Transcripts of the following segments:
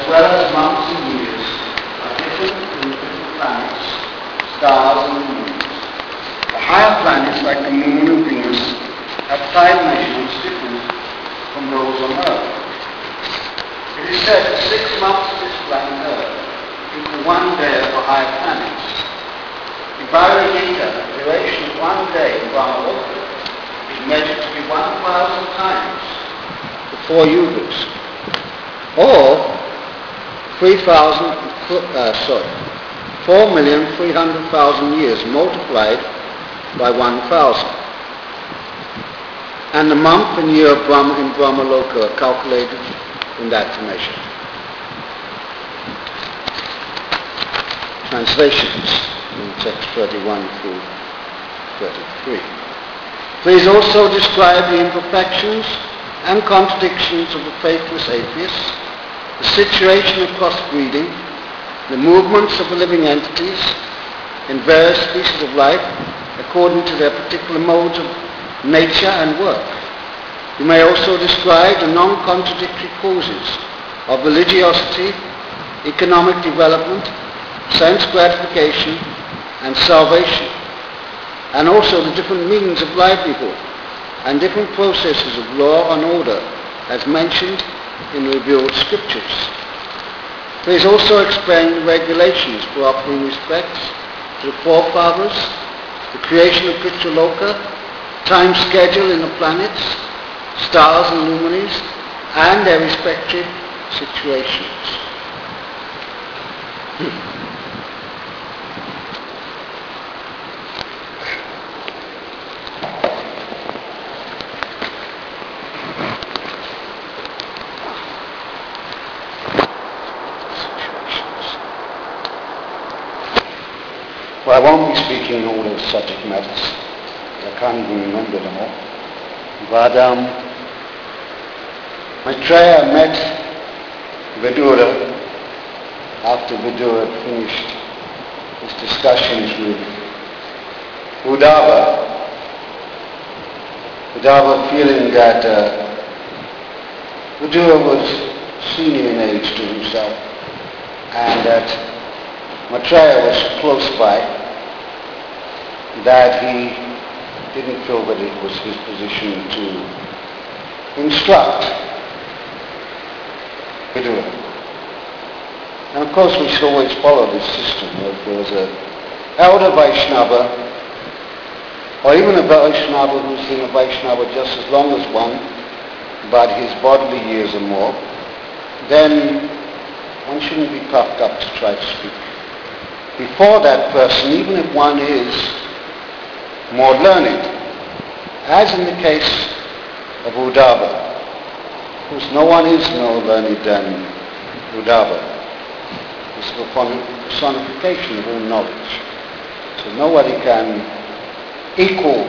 well as months and years, are different in different planets, stars and moons. The higher planets, like the Moon and Venus, have time measurements different from those on Earth. It is said that 6 months of this planet Earth equal 1 day of the higher planets. In Bhagavad Gita, the duration of 1 day in Brahmaloka is measured to be 1,000 times the 4 yugas, or 4,300,000 years multiplied by 1,000. And the month and year of in Brahmaloka are calculated in that measure. Translations in text 31 through 33. Please also describe the imperfections and contradictions of the faithless atheists, the situation of crossbreeding, the movements of the living entities in various species of life according to their particular modes of nature and work. You may also describe the non-contradictory causes of religiosity, economic development, sense gratification, and salvation, and also the different means of livelihood and different processes of law and order as mentioned in the revealed scriptures. Please also explain the regulations for offering respects to the forefathers, the creation of Pitraloka, time schedule in the planets, stars and luminaries, and their respective situations. Well, I won't be speaking on all those subject matters. I can't even remember them all. But Maitreya met Vidura after Vidura had finished his discussions with Uddhava. Uddhava feeling that Vidura was senior in age to himself and that Maitreya was close by, that he didn't feel that it was his position to instruct Vidura. And of course we should always follow this system. If there was an elder Vaishnava, or even a Vaishnava who's been a Vaishnava just as long as one, but his bodily years are more, then one shouldn't be puffed up to try to speak before that person, even if one is more learned, as in the case of Uddhava. Of course, no one is more learned than Uddhava. It's the personification of all knowledge. So nobody can equal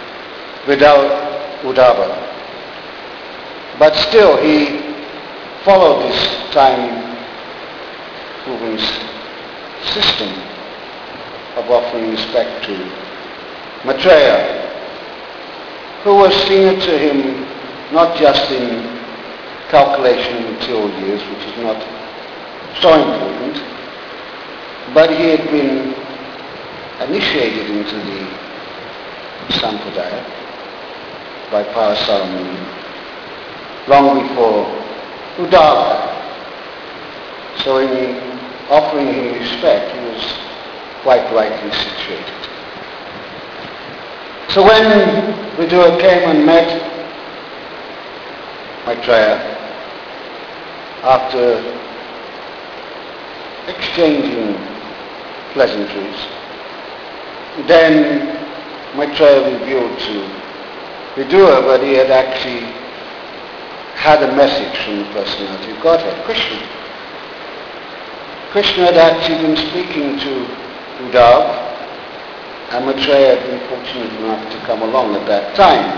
Uddhava. But still, he followed this time-proven system of offering respect to Maitreya, who was senior to him not just in calculation of material years, which is not so important, but he had been initiated into the Sampradaya by Parasaramuni long before Uddhava. So in offering him respect, he was quite rightly situated. So when Vidura came and met Maitreya, after exchanging pleasantries, then Maitreya revealed to Vidura that he had actually had a message from the personality of Godhead, Krishna. Krishna had actually been speaking to Uddhava, and Maitreya had been fortunate enough to come along at that time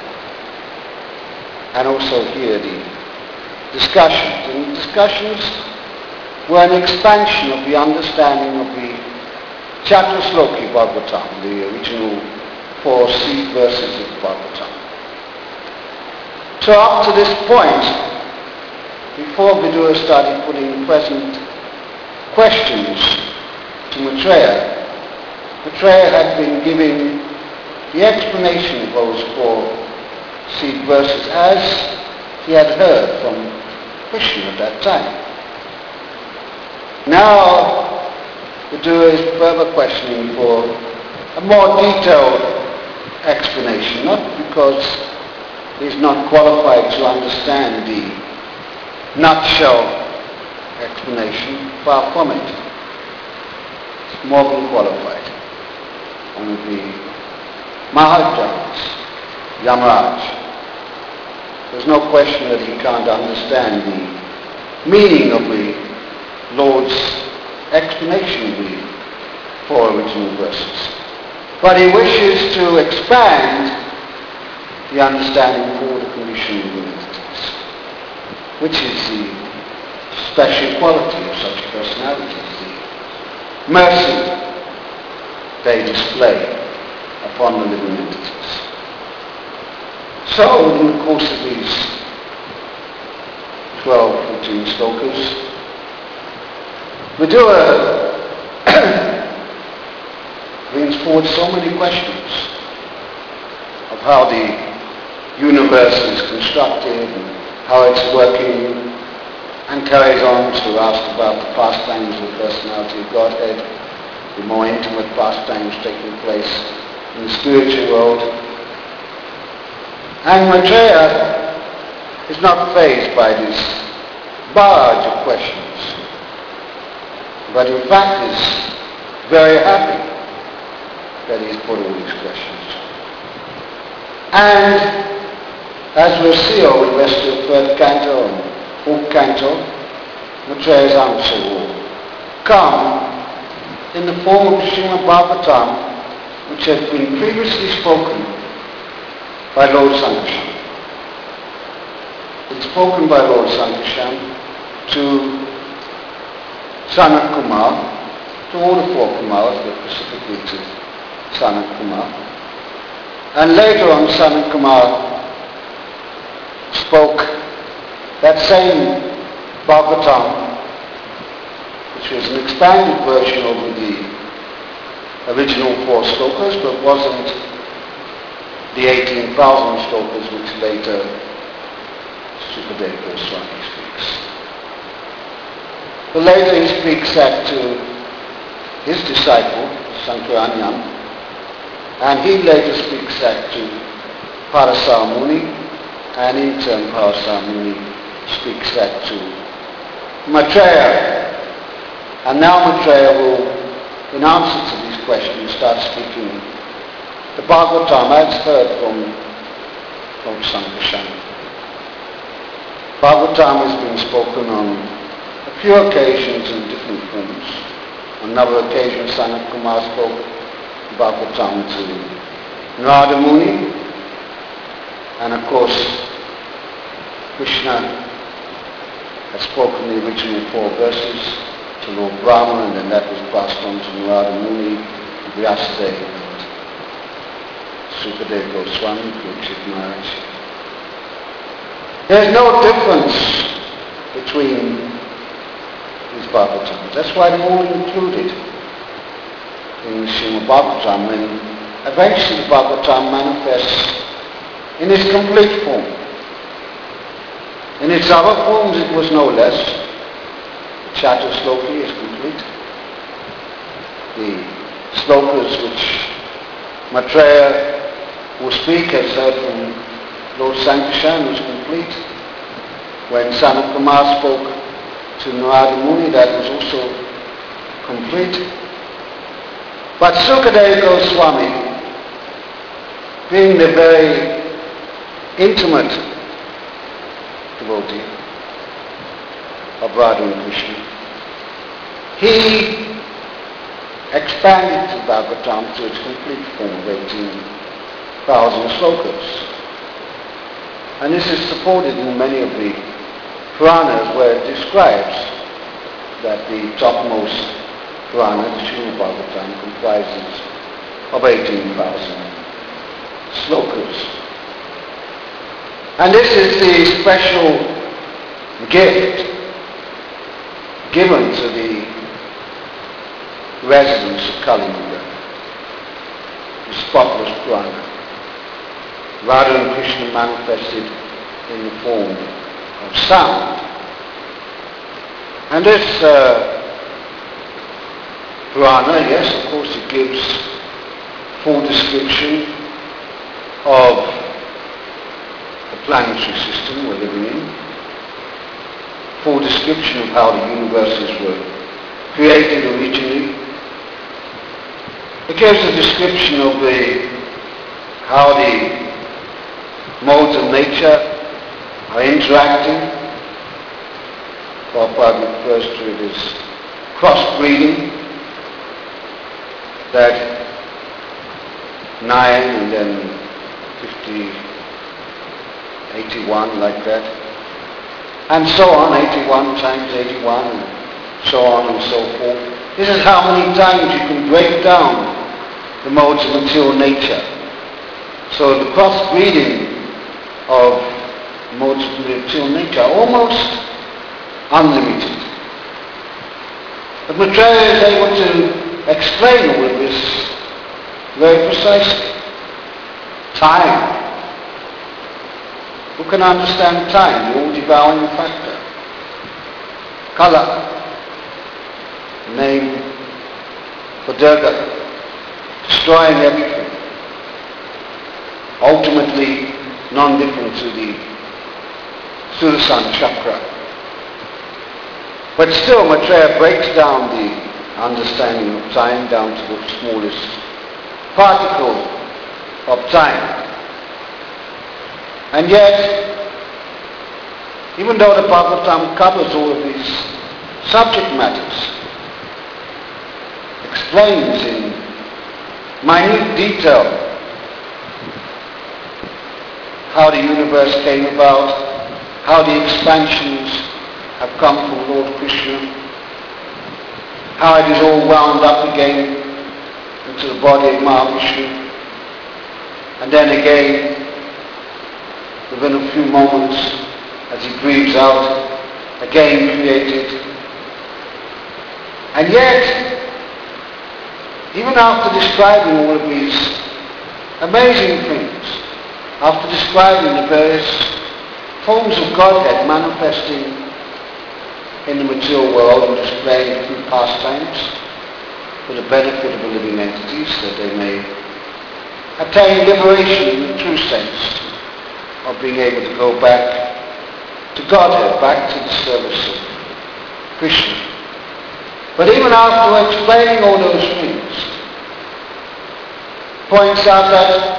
and also hear the discussions. And the discussions were an expansion of the understanding of the Chatusloki Bhagavatam, the original 4 seed verses of Bhagavatam. So up to this point, before Vidura started putting present questions to Maitreya, Maitreya had been giving the explanation of those 4 seed verses as he had heard from Krishna at that time. Now, Vidura is further questioning for a more detailed explanation, not because he is not qualified to understand the nutshell explanation, far from it. It's more than qualified. One of the Maharajas, Yamaraj. There's no question that he can't understand the meaning of the Lord's explanation of the 4 original verses. But he wishes to expand the understanding for the condition of the entities, which is the special quality of such personalities, the mercy they display upon the living entities. So, in the course of these 12, 14 slokas, Vidura brings forward so many questions of how the universe is constructed and how it's working, and carries on to ask about the pastimes of the personality of Godhead, the more intimate pastimes taking place in the spiritual world. And Maitreya is not fazed by this barrage of questions, but in fact is very happy that he's put all these questions. And as we'll see over the rest of the 3rd canto and 4th canto, Maitreya's answer will come in the form of Srimad Bhagavatam, which had been previously spoken by Lord Sankarshan. It's spoken by Lord Sankarshan to Sanat Kumar, to all the 4 Kumars, but specifically to Sanat Kumar. And later on, Sanat Kumar spoke that same Bhagavatam, which was an expanded version over the original 4 slokas, but wasn't the 18,000 slokas which later Sukadeva Goswami speaks. But later he speaks that to his disciple, Sankaranyan, and he later speaks that to Parasar Muni, and in turn Parasar Muni speaks that to Maitreya. And now Maitreya will, in answer to these questions, start speaking the Bhagavatam as heard from Lord Sankarshan. Bhagavatam has been spoken on a few occasions in different forms. On another occasion, Sanat Kumar spoke Bhagavatam to Narada Muni, and of course Krishna has spoken the original 4 verses to Lord Brahma, and then that was passed on to Narada Muni, Vyasadeva, and Sukadeva Goswami, Parikshit Maharaj. There's no difference between these Bhagavatams. That's why they're all included in the Srimad Bhagavatam, and eventually the Bhagavatam manifests in its complete form. In its other forms it was no less. The Chatur Sloki is complete. The slokas which Maitreya will speak as heard from Lord Sankarshan was complete. When Sanat Kumar spoke to Narada Muni, that was also complete. But Sukadeva Goswami, being the very intimate devotee of Radha and Krishna, he expanded the Bhagavatam to its complete form of 18,000 slokas. And this is supported in many of the Puranas where it describes that the topmost Purana, the Srimad Bhagavatam, comprises of 18,000 slokas. And this is the special gift given to the residents of Kali-yuga, the spotless Purana. Radha and Krishna manifested in the form of sound. And this Purana, yes, of course, it gives full description of the planetary system we're living in, full description of how the universes were created originally. It gives a description of how the modes of nature are interacting. Prabhupada refers to it as crossbreeding, that 9 and then 50, 81, like that. And so on, 81 times 81, and so on and so forth. This is how many times you can break down the modes of material nature. So the crossbreeding of modes of material nature are almost unlimited. But Maitreya is able to explain all of this very precisely. Time. Who can understand time, the all-devouring factor? Kala, the name for Durga, destroying everything. Ultimately non-different to the Sudarsana chakra. But still Maitreya breaks down the understanding of time down to the smallest particle of time. And yet, even though the Bhagavatam covers all of these subject matters, explains in minute detail how the universe came about, how the expansions have come from Lord Krishna, how it is all wound up again into the body of Mahavishnu, and then again, within a few moments, as he breathes out, again created. And yet, even after describing all of these amazing things, after describing the various forms of Godhead manifesting in the material world and displaying through pastimes for the benefit of the living entities, that they may attain liberation in the true sense of being able to go back to Godhead, back to the service of Krishna. But even after explaining all those things, points out that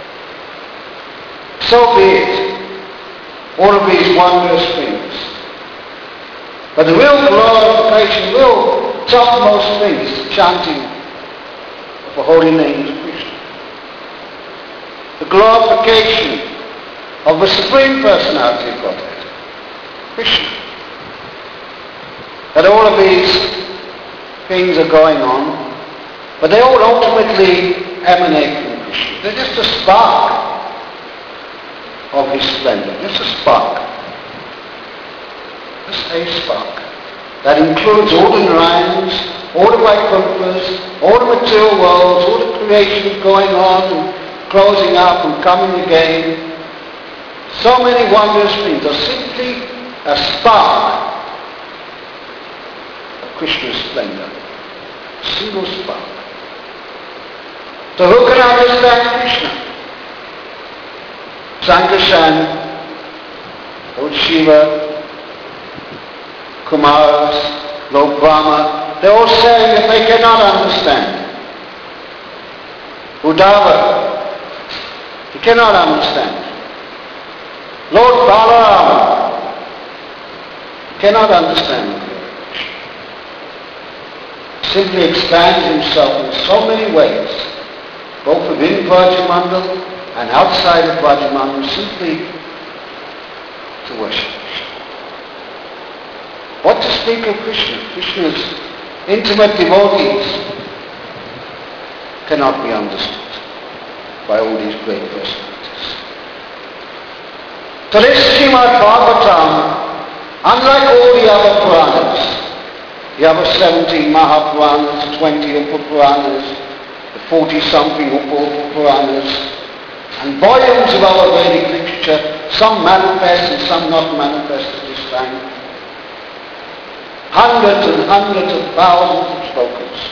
so be it, all of these wondrous things. But the real glorification, real topmost thing is the chanting of the holy names of Krishna. The glorification of the Supreme Personality of Godhead, Krishna. That all of these things are going on, but they all ultimately emanate from Krishna. They're just a spark of his splendor, just a spark. Just a spark. That includes all the Narayans, all the Vaikuntras, all the material worlds, all the creation going on and closing up and coming again. So many wondrous things are simply a spark of Krishna's splendor. A single spark. So who can understand Krishna? Sankarshan, Lord Shiva, Kumaras, Lord Brahma, they're all saying that they cannot understand. Uddhava, he cannot understand. Lord Balaram cannot understand Krishna. Simply expands himself in so many ways, both within Vrajamandal and outside of Vrajamandal, simply to worship Krishna. What to speak of Krishna? Krishna's intimate devotees cannot be understood by all these great personalities. So this Srimad Bhagavatam Unlike all the other Puranas, the other 17 Mahapuranas, 20 Upa-Puranas, the 40-something Upa-Puranas, and volumes of other Vedic literature, some manifest and some not manifest at this time. Hundreds and hundreds of thousands of slokas.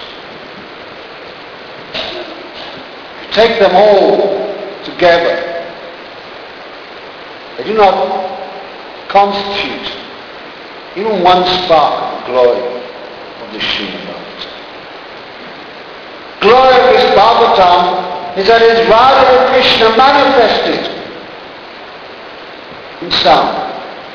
You take them all together, they do not constitute even one spark of the glory of the Srimad Bhagavatam. Glory of this Bhagavatam is that it is Radha and Krishna manifested in sound.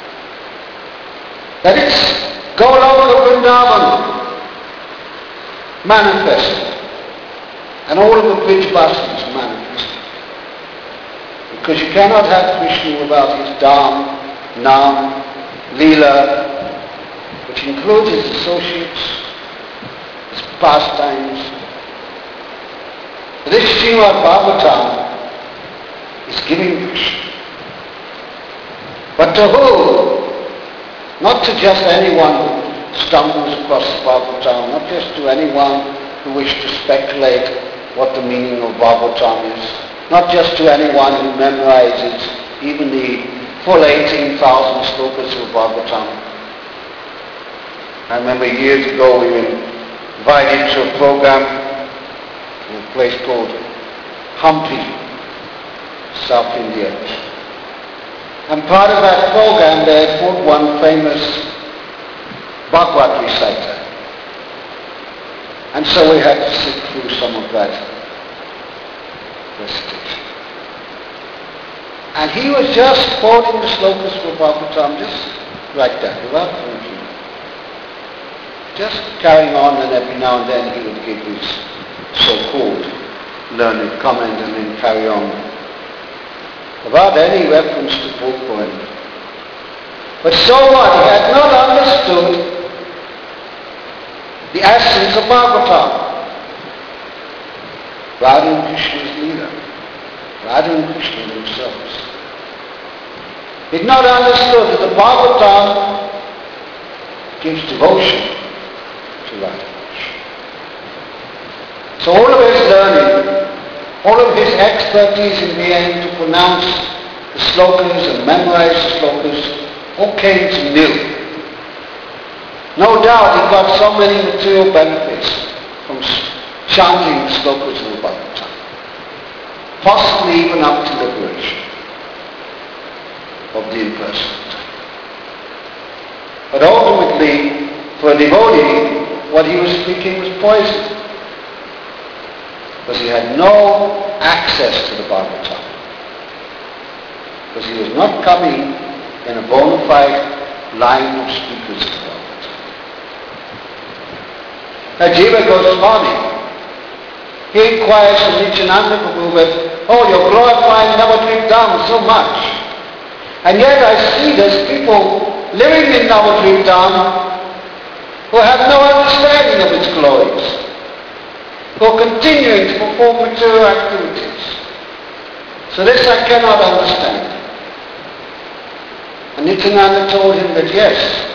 That it's Goloka Vrindavan manifested, and all of the Brijvasis manifested. Because you cannot have Krishna without his Dham, Nam, Leela, which includes his associates, his pastimes. This Srimad Bhagavatam is giving Krishna. But to who? Not to just anyone who stumbles across the Bhagavatam, not just to anyone who wishes to speculate what the meaning of Bhagavatam is, not just to anyone who memorizes even the full 18,000 slokas of Bhagavatam. I remember years ago we were invited to a program in a place called Hampi, South India. And part of that program they had put one famous Bhagavad reciter. And so we had to sit through some of that recitation. And he was just quoting the slokas for Bhagavatam just like that, without thinking. Just carrying on, and every now and then he would give his so-called learned comment and then carry on without any reference to book or anything. But so what? He had not understood the essence of Bhagavatam. Radha and Krishna's Leela. Radha and Krishna themselves. He had not understood that the Bhagavatam gives devotion to Radha and Krishna. So all of his learning, all of his expertise in being able to pronounce the slokas and memorize the slokas all came to nil. No doubt he got so many material benefits from chanting the slokas of the Bhagavatam, possibly even up to liberation of the impersonal. But ultimately, for a devotee, what he was speaking was poison, because he had no access to the Bhagavatam, because he was not coming in a bona fide line of speakers of the Bhagavatam. Now Jiva Goswami, he inquires from Nityananda Prabhu that, oh, you're glorifying Navadvip Dham so much, and yet I see there's people living in Navadvip Dham who have no understanding of its glories, who are continuing to perform material activities. So this I cannot understand. And Nityananda told him that yes,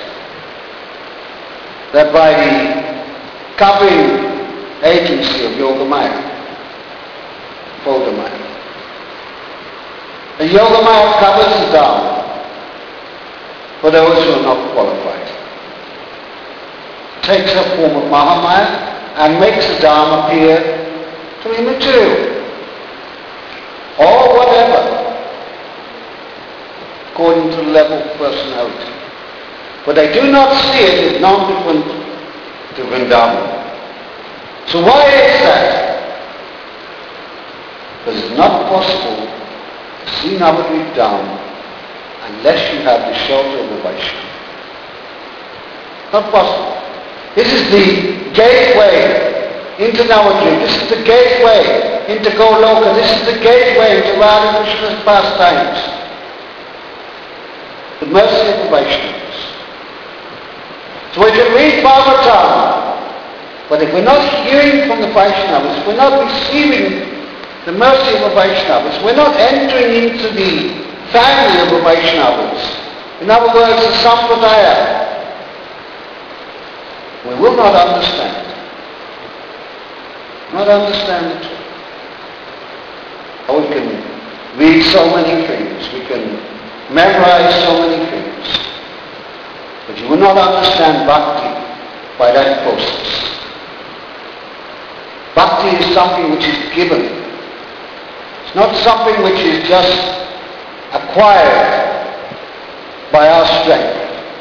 that by the covering agency of Yogamaya, Bodhamaya, the Yogamaya covers the Dharma for those who are not qualified. Takes the form of Mahamaya and makes the Dharma appear to be material, or whatever, according to the level of personality. But they do not see it as non-different to Vrindavan. So why is that? Because it's not possible to see Navadvip Dham unless you have the shelter of the Vaishnava. Not possible. This is the gateway into Navadvip. This is the gateway into Goloka. This is the gateway into Radha Krishna's pastimes. The mercy of the Vaishnavas. So we can read Bhagavatam, but if we're not hearing from the Vaishnavas, we're not receiving the mercy of the Vaishnavas, we're not entering into the family of the Vaishnavas, In other words, the Sampradaya, we will not understand. Not understand it. Or we can read so many things, we can memorize so many things, but you will not understand bhakti by that process. Bhakti is something which is given. It's not something which is just acquired by our strength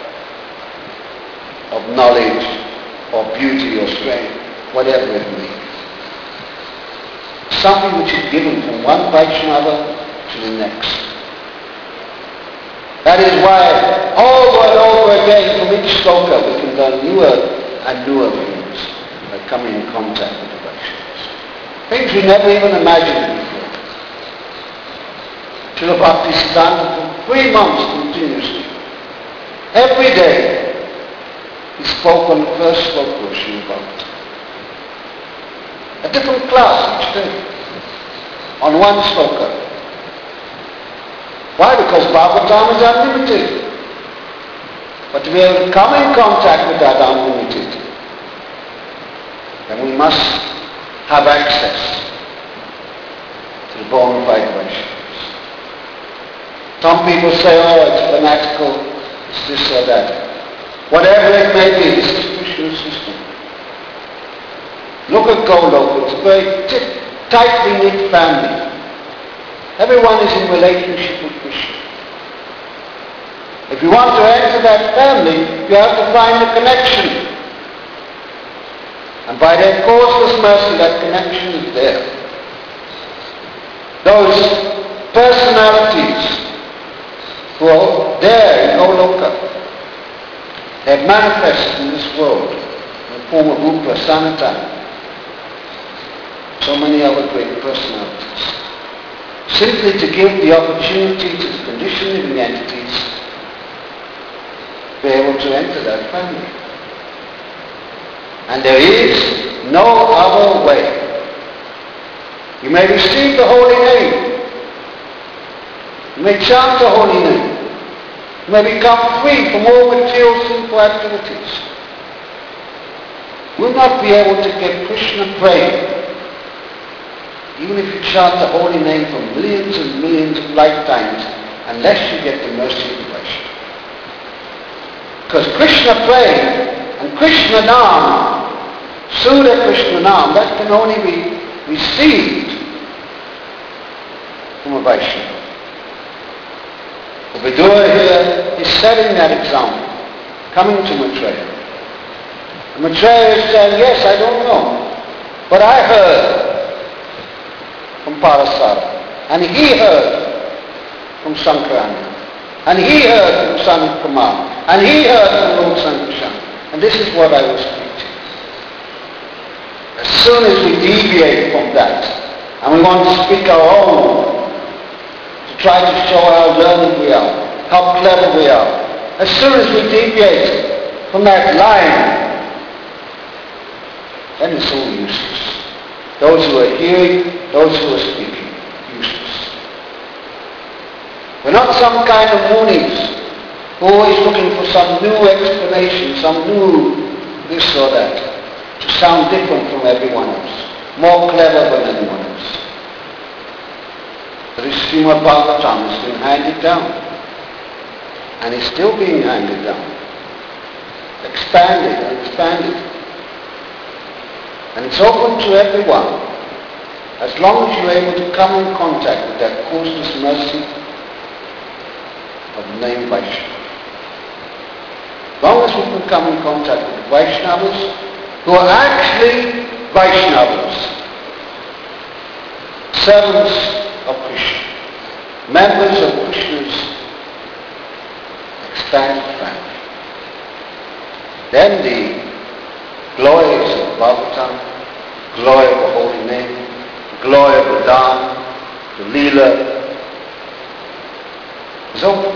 of knowledge or beauty or strength, whatever it may be. Something which is given from one Vaishnava to the next. That is why over and over again from each sloka we can learn newer and newer things by coming in contact with the Vaishnavas. Things we never even imagined before. Srila Bhaktisiddhanta for 3 months continuously. Every day he spoke on the first sloka of Srimad Bhagavatam. A different class each day on one sloka. Why? Because Bhagavatam is unlimited. But to be able to come in contact with that unlimited, then we must have access to the bona fide Vaishnavas. Some people say, oh, it's fanatical, it's this or that. Whatever it may be, it's the Krishna system. Look at Goloka, it's a very tightly knit family. Everyone is in relationship with Krishna. If you want to enter that family, you have to find a connection. And by their causeless mercy, that connection is there. Those personalities who are there in Goloka, they have manifested in this world in the form of Rupa, Sanatana, so many other great personalities. Simply to give the opportunity to the conditioned living entities to be able to enter that family. And there is no other way. You may receive the holy name. You may chant the holy name. You may become free from all material sinful activities. You will not be able to get Krishna praying, even if you chant the holy name for millions and millions of lifetimes, unless you get the mercy of the Vaishnava. Because Krishna praying and Krishna Nam, Sura Krishna Nam, that can only be received from a Vaishnava. The Vidura here is setting that example, coming to Maitreya. And Maitreya is saying, yes, I don't know, but I heard from Parasara, and he heard from Sankarana, and he heard from Sanat Kumar, and he heard from Lord Sankishan, and this is what I was preaching. As soon as we deviate from that, and we want to speak our own, to try to show how learned we are, how clever we are, as soon as we deviate from that line, then it's all useless. Those who are hearing, those who are speaking, useless. We're not some kind of munis who are always looking for some new explanation, some new this or that, to sound different from everyone else, more clever than anyone else. But this Srimad Bhagavatam has been handed down, and is still being handed down, expanded and expanded. And it's open to everyone, as long as you're able to come in contact with that causeless mercy of the name Vaishnava. As long as we can come in contact with the Vaishnavas, who are actually Vaishnavas, servants of Krishna, members of Krishna's expanded family, then the glories of Bhagavatam, glory of the holy name, glory of the Dhan, the Leela, is open.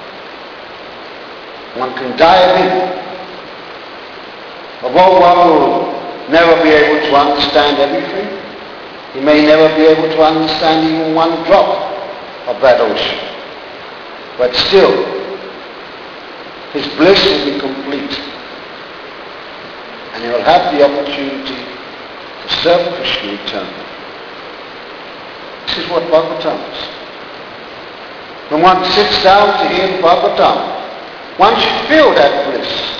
One can dive in. Although one will never be able to understand everything, he may never be able to understand even one drop of that ocean. But still, his bliss will be complete. And he will have the opportunity to serve Krishna eternally. This is what Bhagavatam is. When one sits down to hear the Bhagavatam, one should feel that bliss.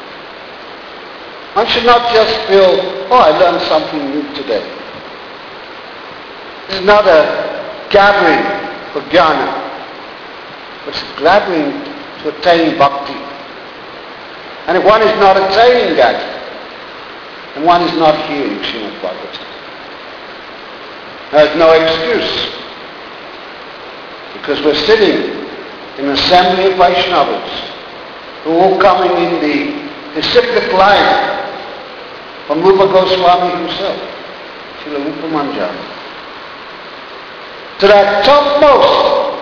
One should not just feel, oh, I learned something new today. This is not a gathering for jnana. It's a gathering to attain bhakti. And if one is not attaining that, then one is not hearing Srimad Bhagavatam. There's no excuse. Because we're sitting in an assembly of Vaishnavas who are all coming in the disciplic line from Rupa Goswami himself, Srila Rupa Manjari. To that topmost,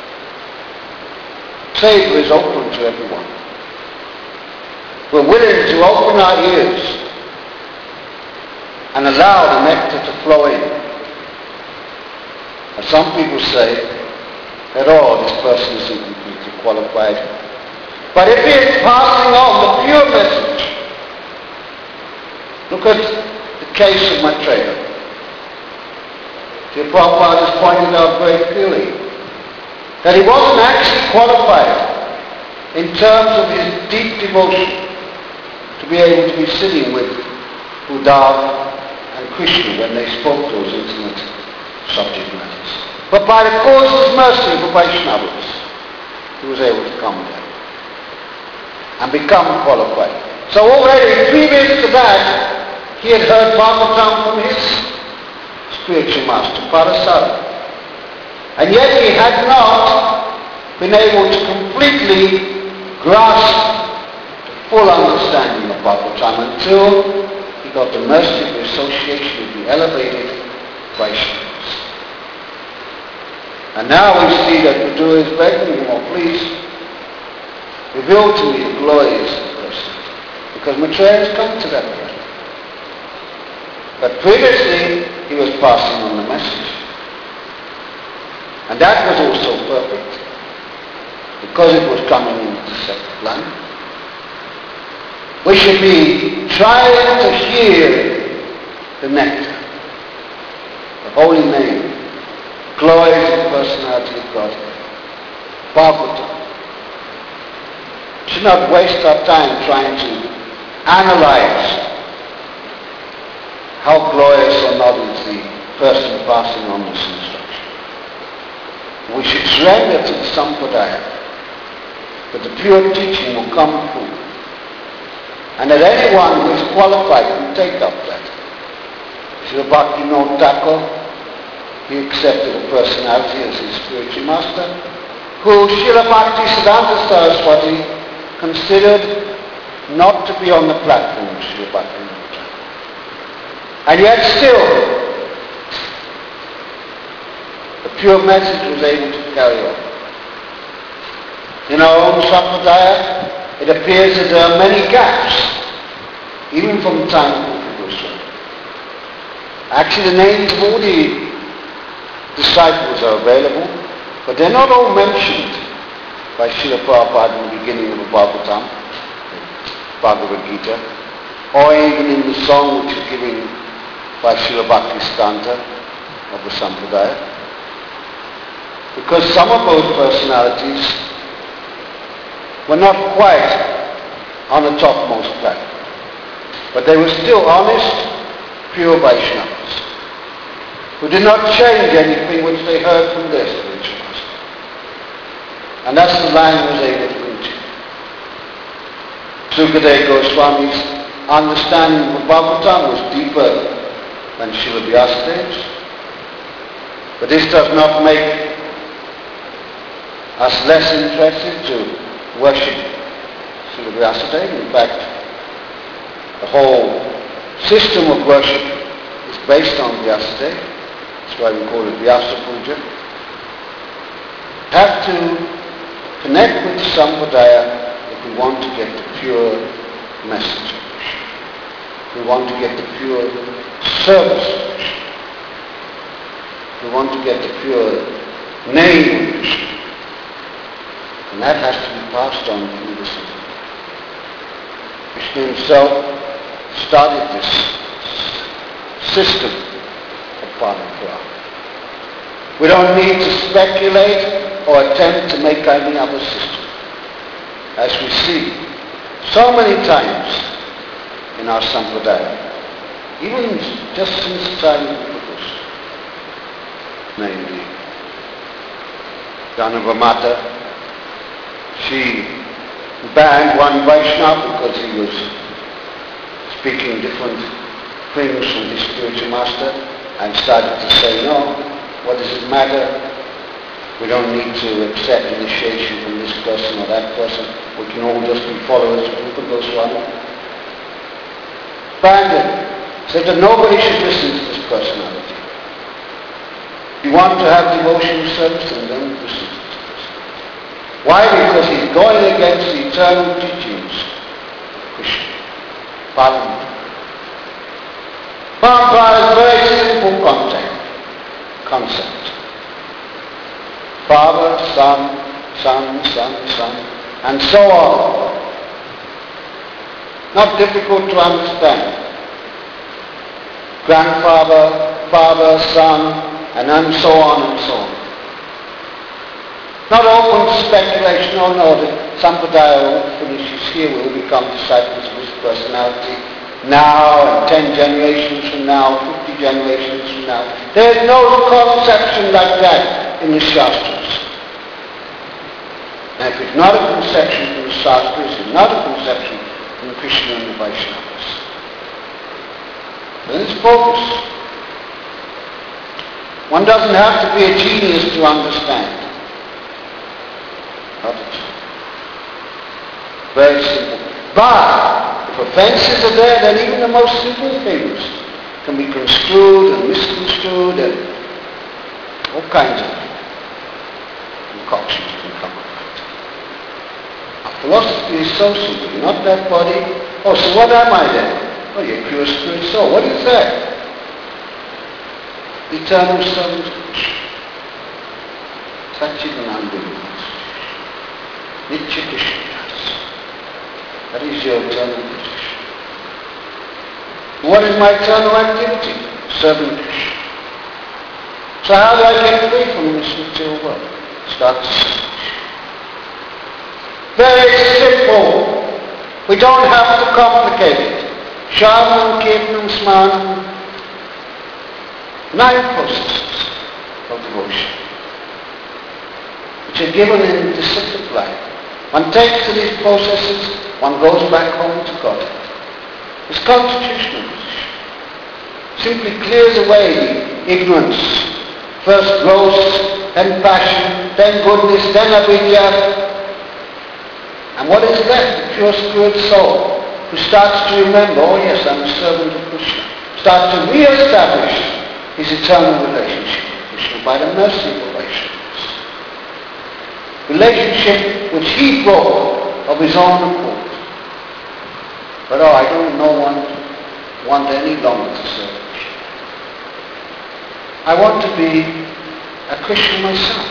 Savior is open to everyone. We're willing to open our ears and allow the nectar to flow in. And some people say that, oh, this person isn't completely qualified. But if he is passing on the pure message, look at the case of Maitreya. Srila Prabhupada has pointed out very clearly that he wasn't actually qualified in terms of his deep devotion to be able to be sitting with Uddhava and Krishna when they spoke those intimate subject matters. But by the causeless mercy of the Vaishnavas, he was able to come there and become qualified. So already previous to that, he had heard Bhagavatam from his spiritual master, Parasara. And yet he had not been able to completely grasp the full understanding of Bhagavatam until he got the mercy of the association of the elevated Vaishnavas. And now we see that Guru is begging him, oh please, reveal to me the glories of the person. Because Maitreya has come to that point. But previously, he was passing on the message. And that was also perfect. Because it was coming into the second line. We should be trying to hear the nectar, the holy name, glories of the personality of God, Bhagavatam. We should not waste our time trying to analyze how glorious or not is the person passing on this instruction. We should surrender to the Sampradaya, that the pure teaching will come through, and that anyone who is qualified can take up that. Srila Bhaktivinoda Thakur, he accepted a personality as his spiritual master, who Srila Bhaktisiddhanta Saraswati considered not to be on the platform of Srila Bhaktivinoda. And yet still, the pure message was able to carry on. In our own Sampradaya, it appears that there are many gaps, even from the time of Rupa Goswami. Actually, the names of all the disciples are available, but they're not all mentioned by Srila Prabhupada in the beginning of the Bhagavatam, Bhagavad Gita, or even in the song which is given by Srila Bhaktisiddhanta of the Sampradaya. Because some of those personalities were not quite on the topmost platform, but they were still honest, pure Vaishnavas, who did not change anything which they heard from their spiritual master. And that's the line he was able to continue. Sukadeva Goswami's understanding of Bhagavatam was deeper than Srila Vyasadev's. But this does not make us less interested to worship Srila Vyasadeva. In fact, the whole system of worship is based on Vyasadeva. That's why we call it Vyasa Puja. We have to connect with the Sampradaya if we want to get the pure message. We want to get the pure service. We want to get the pure name of Krishna. And that has to be passed on through the Sampradaya. Krishna himself started this system of Parampara. We don't need to speculate or attempt to make any other system. As we see so many times in our Sampradaya, even just since the time of Buddha, namely Janavamata, she banned one Vaishnava because he was speaking different things from his spiritual master and started to say, no, what does it matter? We don't need to accept initiation from this person or that person. We can all just be followers of Rupa Goswami. Banned him. Said that nobody should listen to this personality. If you want to have devotional service, then don't listen to this personality. Why? Because he's going against the eternal teachings of Krishna. Parampara. Parampara is a very simple concept. Father, son, and so on. Not difficult to understand. Grandfather, father, son, and so on and so on. Not open to speculation. Oh no, the Sampradaya finishes here, we will become disciples of this personality now, and 10 generations from now, 50 generations from now. There is no conception like that in the Shastras. And if it's not a conception from the Shastras, it's not a conception from Krishna and the Vaishnavas. Then it's focus. One doesn't have to be a genius to understand. Not at all. Very simple. But if offenses are there, then even the most simple things can be construed and misconstrued and all kinds of concoctions can come up. Our philosophy is so simple. You're not that body. Oh, so what am I then? Oh, you're pure spirit soul. What is that? Eternal servant of Krishna. Satchidananda. Nitya Krishna. That is your eternal position. What is my eternal activity? Serving Krishna. So how do I get free from this material world? Start to serve Krishna. Very simple. We don't have to complicate it. Shravanam, Kirtanam, Smanam. 9 processes of devotion, which are given in disciplic life. One takes to these processes, one goes back home to God. It's constitutional position. Simply clears away the ignorance. First gross, then passion, then goodness, then avidya. And what is left? The pure spirit soul, who starts to remember, oh yes, I'm a servant of Krishna. Starts to re-establish his eternal relationship with Krishna by the mercy of Vaishnavas. Relationship which he brought of his own accord. But I don't want any longer to serve Krishna. I want to be a Krishna myself.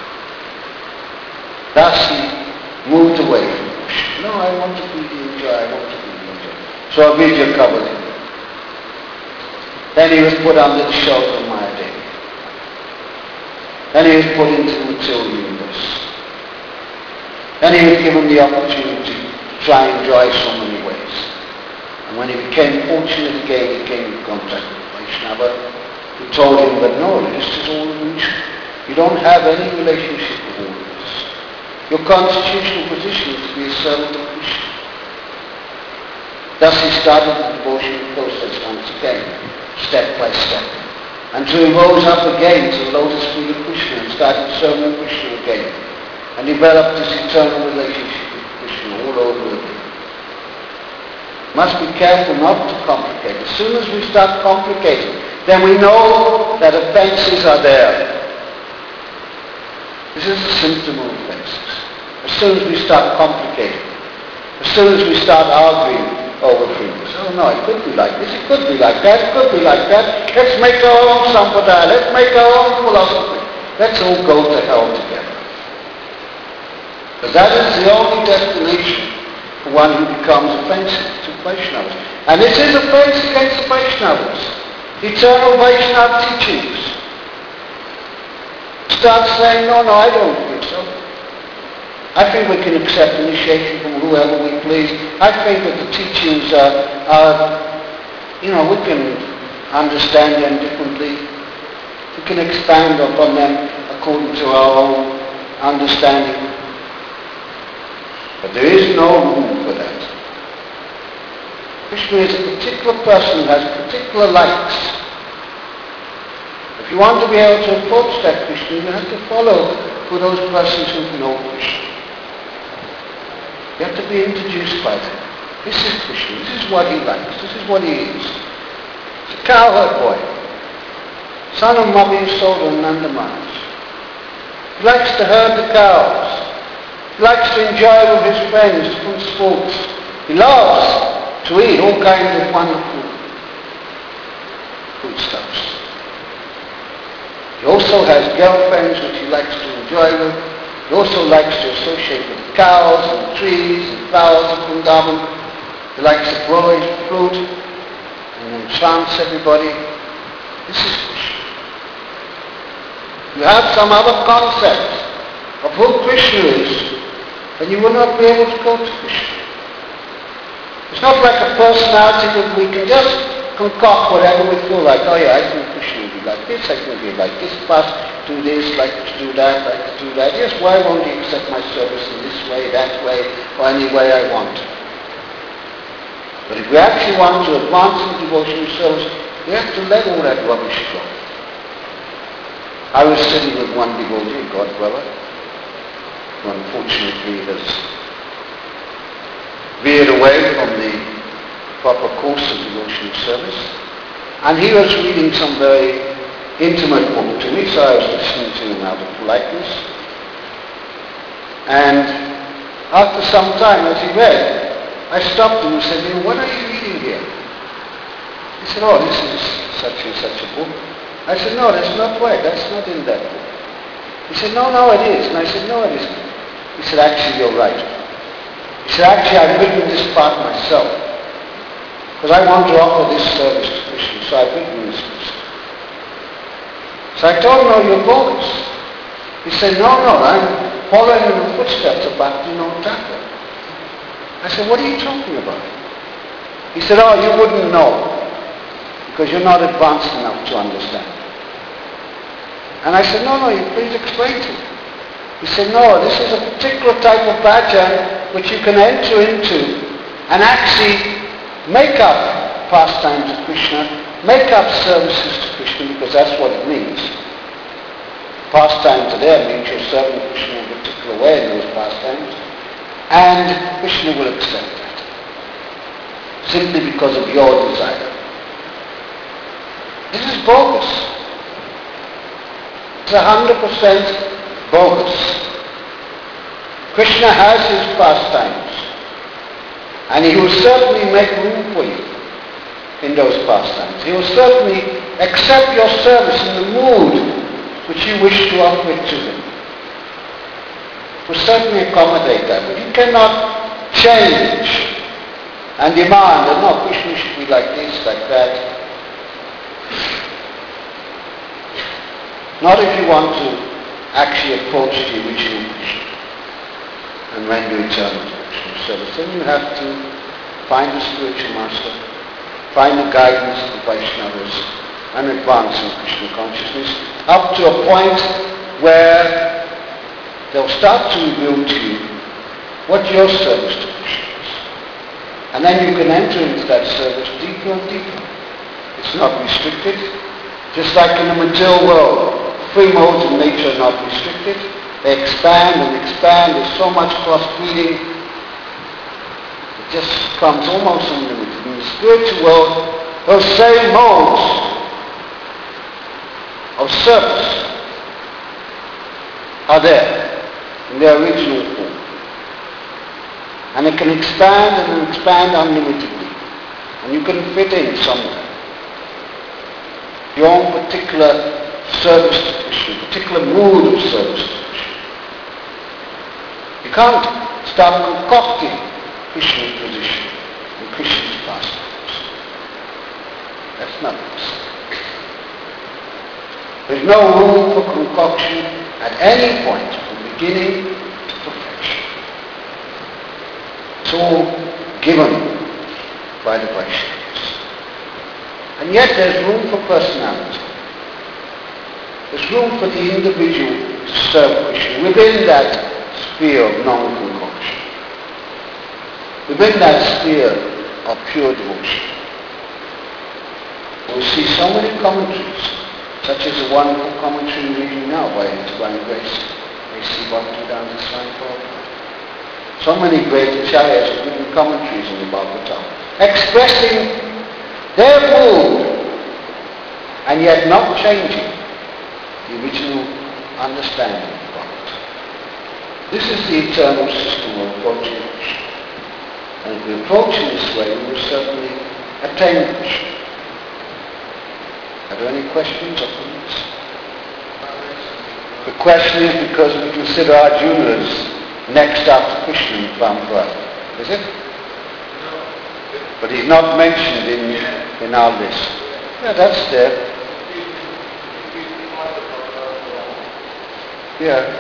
Thus he moved away from Krishna. No, I want to be the enjoyer, I want to be the enjoyer. So Avidya covered him. Then he was put under the shelter of Mayadevi. Then he was put into the material universe. Then he was given the opportunity to try and enjoy so many ways. And when he became fortunate again, he came in contact with Vaishnava, who told him that no, this is all illusion. You don't have any relationship with all of this. Your constitutional position is to be a servant of Krishna. Thus he started the devotional process once again, step by step. Until he rose up again to the lotus feet of Krishna and started serving Krishna again. And developed this eternal relationship with Krishna all over again. Must be careful not to complicate. As soon as we start complicating, then we know that offenses are there. This is a symptom of offenses. As soon as we start complicating, as soon as we start arguing over things, oh no, it could be like this, it could be like that, it could be like that. Let's make our own sampradaya, let's make our own philosophy. Let's all go to hell together. Because that is the only destination one who becomes offensive to Vaishnavas. And this is offense against the Vaishnavas. Eternal Vaishnava teachings. Start saying, no, I don't think so. I think we can accept initiation from whoever we please. I think that the teachings we can understand them differently. We can expand upon them according to our own understanding. But there is no room for that. Krishna is a particular person who has particular likes. If you want to be able to approach that Krishna, you have to follow for those persons who know Krishna. You have to be introduced by them. This is Krishna. This is what he likes. This is what he is. He's a cowherd boy. Son of Mavi Yashoda and Nanda Maharaj. He likes to herd the cows. He likes to enjoy with his friends different sports. He loves to eat all kinds of wonderful foodstuffs. He also has girlfriends which he likes to enjoy with. He also likes to associate with cows and trees and flowers of Vrindavan. He likes to grow his fruit and enchants everybody. This is Krishna. You have some other concept of who Krishna is, then you will not be able to go to Krishna. It's not like a personality that we can just concoct whatever we feel like. Oh yeah, I think Krishna will be like this, I think he'll be like this, must do this, like to do that, like to do that. Yes, why won't he accept my service in this way, that way, or any way I want to? But if we actually want to advance in devotional service, we have to let all that rubbish go. I was sitting with one devotee, a God brother, who unfortunately has veered away from the proper course of devotional service. And he was reading some very intimate book to me, so I was listening to him out of politeness. And after some time, as he read, I stopped him and said, what are you reading here? He said, oh, this is such and such a book. I said, no, that's not right. That's not in that book. He said, no, it is. And I said, no, it isn't. He said, actually, you're right. He said, actually, I've written this part myself. Because I want to offer this service to Krishna, so I've written this piece. So I told him, no, you're bogus. He said, no, I'm following in the footsteps of Bhaktivinoda Thakur. I said, what are you talking about? He said, oh, you wouldn't know, because you're not advanced enough to understand. And I said, no, you please explain to me. He said, no, this is a particular type of bhajan which you can enter into and actually make up pastimes to Krishna, make up services to Krishna, because that's what it means. Pastime to them means you're serving Krishna in a particular way in those pastimes, and Krishna will accept that, simply because of your desire. This is bogus. It's 100% bogus. Krishna has his pastimes, and he will certainly make room for you in those pastimes. He will certainly accept your service in the mood which you wish to offer it to him. He will certainly accommodate that, but you cannot change and demand that, no, Krishna should be like this, like that. Not if you want to actually approach the original Krishna and render eternal devotional service. Then you have to find a spiritual master, find the guidance of the Vaishnavas, and advance in Krishna consciousness up to a point where they'll start to reveal to you what your service to Krishna is. And then you can enter into that service deeper and deeper. It's not restricted. Just like in the material world, free modes of nature are not restricted. They expand and expand. There's so much cross-breeding. It just becomes almost unlimited. In the spiritual world, those same modes of service are there in their original form. And it can expand and expand unlimitedly. And you can fit in somewhere. Your own particular service to Krishna, particular mood of service to Krishna. You can't start concocting Krishna's position and Krishna's pastimes. That's not possible. There's no room for concoction at any point, from beginning to perfection. It's all given by the Vaishnavas. And yet there's room for personality. There's room for the individual to serve Krishna within that sphere of non-concoction, within that sphere of pure devotion. We see so many commentaries, such as the wonderful commentary reading now by His Divine Grace, A.C. Bhaktivedanta Swami Prabhupada. So many great acharyas have given commentaries on the Bhagavatam, expressing their mood and yet not changing the original understanding of Bhagavatam. This is the eternal system of approaching Krishna. And if we approach in this way, we will certainly attain Krishna. Are there any questions or comments? The question is because we consider Arjuna as next after Krishna in Parampara. Is it? But he's not mentioned in our list. Yeah, that's there. Yeah.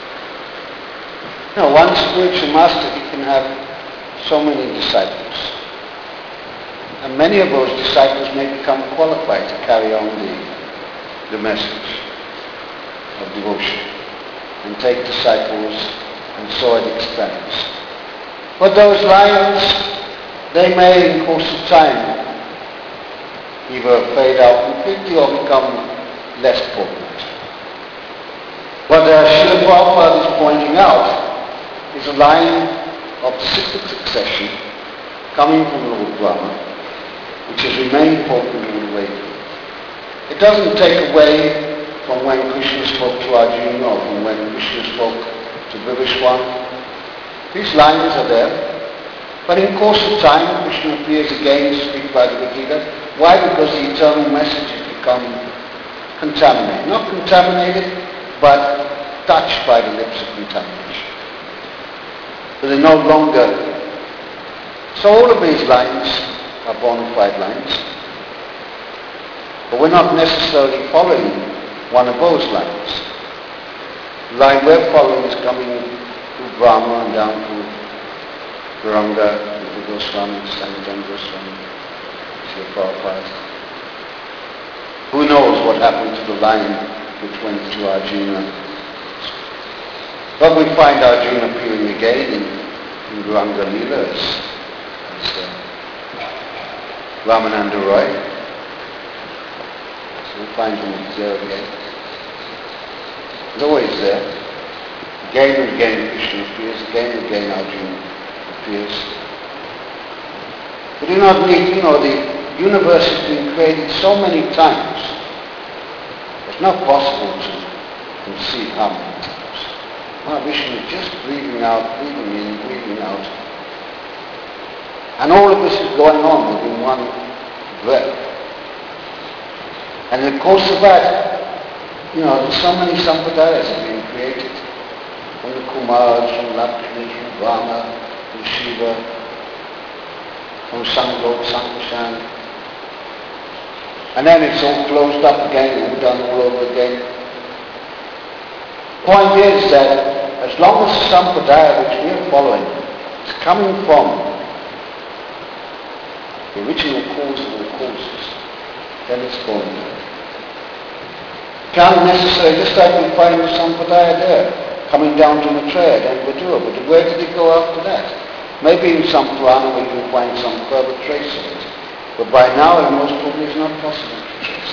No, one spiritual master, he can have so many disciples. And many of those disciples may become qualified to carry on the message of devotion and take disciples, and so it expands. But those lions, they may in course of time either fade out completely or become less potent. What Srila Prabhupada is pointing out is a line of cyclic succession coming from Lord Brahma, which has remained potent all the way through. It doesn't take away from when Krishna spoke to Arjuna or from when Krishna spoke to Vivishwan. These lines are there, but in course of time Krishna appears again to speak Bhagavad Gita. Why? Because the eternal message has become contaminated. Not contaminated, but touched by the lips of contamination. So they're no longer... So all of these lines are bona fide lines. But we're not necessarily following one of those lines. The line we're following is coming through Brahma and down to Gauranga, Rupa Goswami, Sanatana Goswami, Srila Prabhupada. Who knows what happened to the line which went to Arjuna? But we find Arjuna appearing again in Gauranga Leela as Ramananda Roy. So we find him there again. He's always there. Again and again Krishna appears, again and again Arjuna appears. We do not need, the universe has been created so many times. It's not possible to conceive how many times. Mahavishnu is just breathing out, breathing in, breathing out. And all of this is going on within one breath. And in the course of that, so many sampradayas have been created. From the Kumars, from Lakshmi, from Rama, from Shiva, from Sanglok, Sankarshan. And then it's all closed up again and done all over again. Point is that as long as the sampradaya which we are following is coming from the original cause of all causes, then it's going on. Can't necessarily, just like we find the sampradaya there, coming down to Maitreya, then Vidura, but where did it go after that? Maybe in some Purana we can find some further trace of it, but by now it most probably is not possible to trace.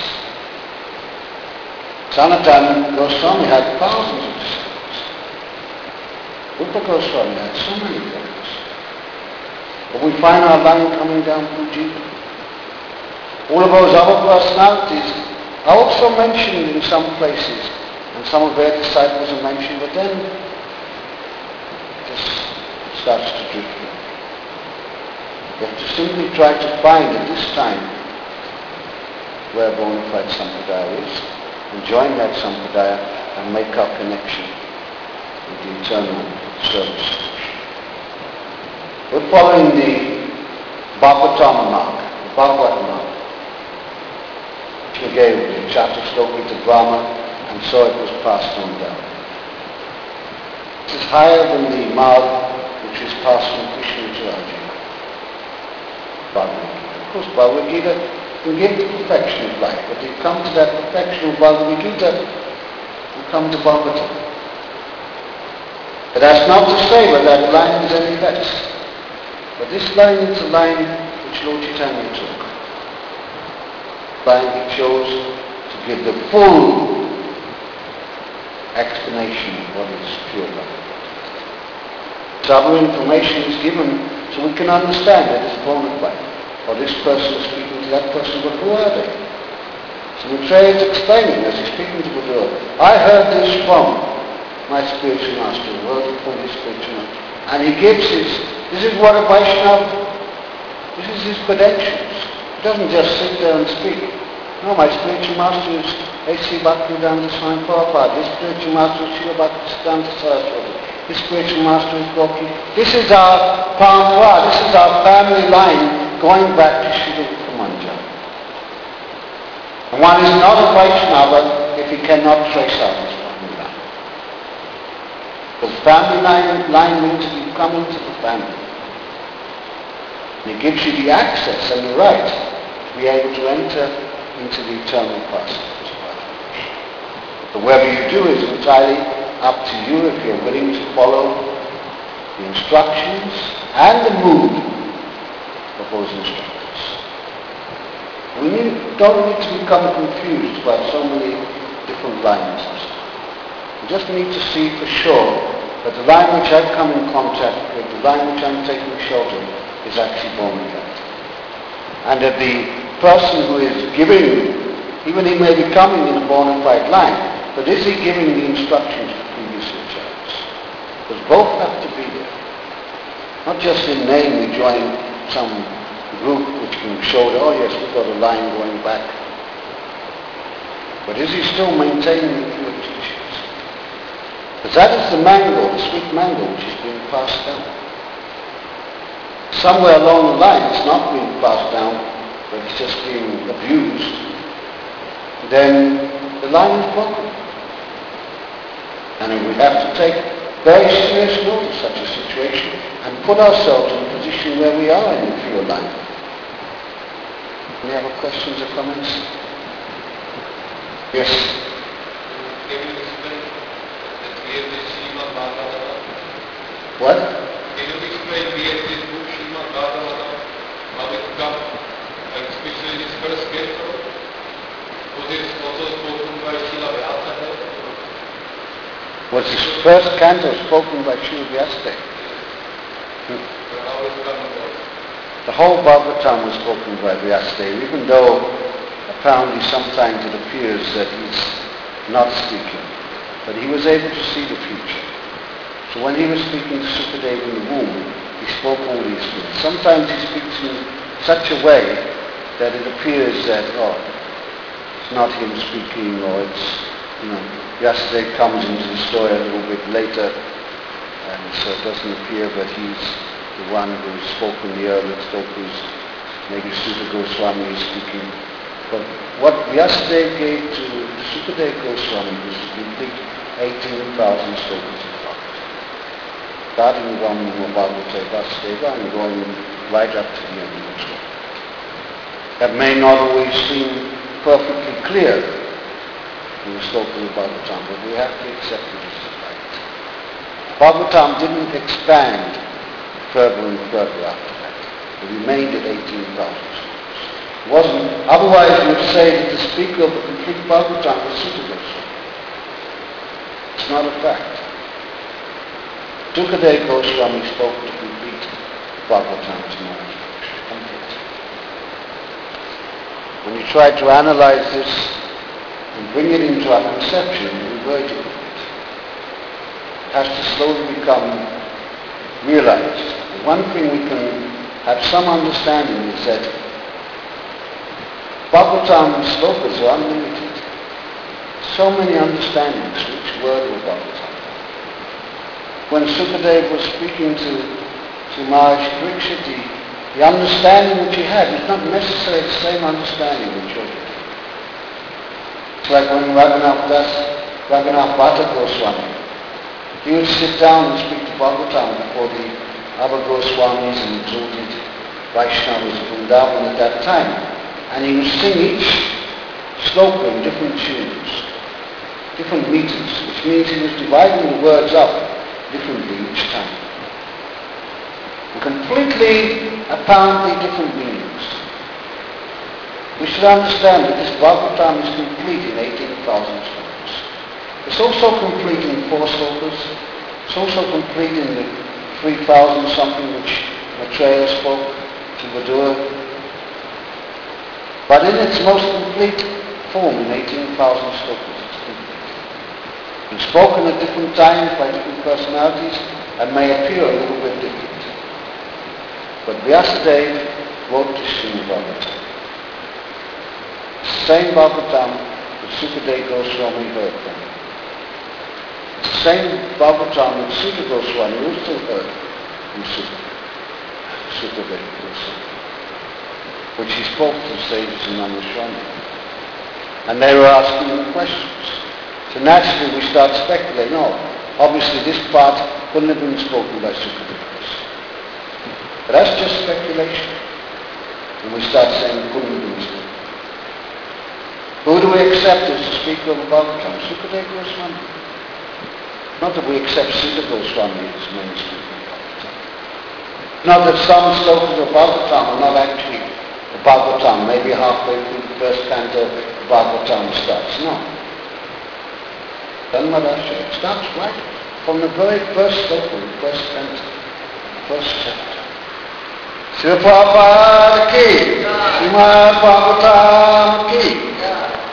Sanatana Goswami had thousands of disciples. Rupa Goswami had so many friends. But we find our line coming down from Jiva. All of those other personalities are also mentioned in some places, and some of their disciples are mentioned, but then it just starts to drift in. You have to simply try to find at this time where bona fide sampradaya is, and join that sampradaya and make our connection with the eternal service. We're following the Bhagavatam mark, the Bhagavad mark, which we gave the chapter sloka to Brahma, and so it was passed on down. This is higher than the mark which is passed from Krishna to Arjuna. Bhagavad Gita. Of course, Bhagavad Gita can give the perfection of life, but you come to that perfection of Bhagavad Gita, you come to Bhagavatam. But that's not to say that that line is any less. But this line is a line which Lord Chaitanya took. Line he chose to give the full explanation of what is pure Bhagavad. So other information is given so we can understand that it's bona fide. Or this person is speaking to that person, but who are they? So Maitreya is explaining as he's speaking to Buddha, I heard this from my spiritual master, heard it from his spiritual master. And he gives this is what a Vaishnava, this is his credentials. He doesn't just sit there and speak. No, my spiritual master is A.C. Bhaktivedanta Swami Prabhupada. His spiritual master is Srila Bhaktisiddhanta Saraswati. His spiritual master is Gopi. This is our parampara, this is our family line going back to Srila Kamanja. And one is not a Vaishnava if he cannot trace out his family line. Because family line means you come into the family. And it gives you the access and the right to be able to enter into the eternal process as well. But whatever you do is entirely up to you if you're willing to follow the instructions and the mood of those instructions. We don't need to become confused by so many different lines. We just need to see for sure that the line which I've come in contact with, the line which I'm taking shelter is actually bona fide. And that the person who is giving, even he may be coming in a bona fide line, but is he giving the instructions to previous lieutenants? Because both have to be there. Not just in name we join some group which can show that, oh yes, we've got a line going back. But is he still maintaining the pure teachings? Because that is the mango, the sweet mango which is being passed down. Somewhere along the line it's not being passed down, but it's just being abused, then the line is broken. And we have to take very serious note of such a situation and put ourselves in a position where we are in the pure line. Any other questions or comments? Yes? Can you explain the creative Srimad Bhagavatam? What? Can you explain this book Srimad Bhagavatam? How it comes? Especially this first canto, was it also spoken by Srila Vyasadeva? Was this first canto spoken by Srila Vyasadeva? How it comes? The whole Bhagavatam was spoken by Vyasadeva, even though apparently sometimes it appears that he's not speaking. But he was able to see the future. So when he was speaking to Sukadeva in the womb, he spoke all these things. Sometimes he speaks in such a way that it appears that, it's not him speaking, or it's, Vyasadeva comes into the story a little bit later, and so it doesn't appear that he's the one who's spoken the earlier slokas. Maybe Sutta Goswami is speaking. But what Vyasadeva gave to Sukadeva Goswami was the complete 18,000 slokas of Bhagavad. Starting from Bhagavate Vasudeva and going right up to the end of the story. That may not always seem perfectly clear in the slokas of Bhagavatam, but we have to accept it as a fact. Bhagavatam didn't expand further and further after that. It remained at 18,000 slokas. It wasn't, otherwise you would say that the speaker of the complete Bhagavatam was Sutta Goswami. It's not a fact. Sukadeva Goswami spoke the complete Bhagavatam to Maharaj. When you try to analyze this and bring it into our conception, we very difficult. It has to slowly become realized. The one thing we can have some understanding is that Bhagavatam slokas are unlimited. So many understandings for each word of Bhagavatam. When Sukadeva was speaking to Sri Maharaj Parikshit, the understanding which he had was not necessarily the same understanding which you're getting. It's like when Raghunath Bhatta Goswami, he would sit down and speak to Bhagavatam before the other Goswamis and exalted Vaishnavas of Vrindavan at that time. And he would sing each sloka in different tunes, different meters, which means he was dividing the words up differently each time. And completely, apparently different meanings. We should understand that this Bhagavatam is complete in 18,000 slokas. It's also complete in 4 slokas. It's also complete in the 3,000 something which Maitreya spoke to Vidura. But in its most complete form, in 18,000 slokas, it's complete. It's spoken at different times by different personalities and may appear a little bit different. But Vyasadeva wrote this Srimad Bhagavatam. The same Bhagavatam that Sukadeva Goswami heard from. The same Bhagavatam that Sutta Goswami also heard from Sukadeva Goswami, which he spoke to the sages in Nandaswami. And they were asking him questions. So naturally we start speculating, no, obviously this part couldn't have been spoken by Sukadeva. But that's just speculation. And we start saying couldn't have been spoken. Who do we accept as the speaker of the Bhagavatam? Sukadeva Goswami. Not that we accept Sutta Goswami as main speaker of the Bhagavatam. Not that some slokas of Bhagavatam are not actually the Bhagavatam. Maybe halfway through the first canto, the Bhagavatam starts. No. Dhanmarasha. It starts right from the very first sloka, the first canto, the first chapter. Srila Prabhupada ki, Srimad Bhagavatam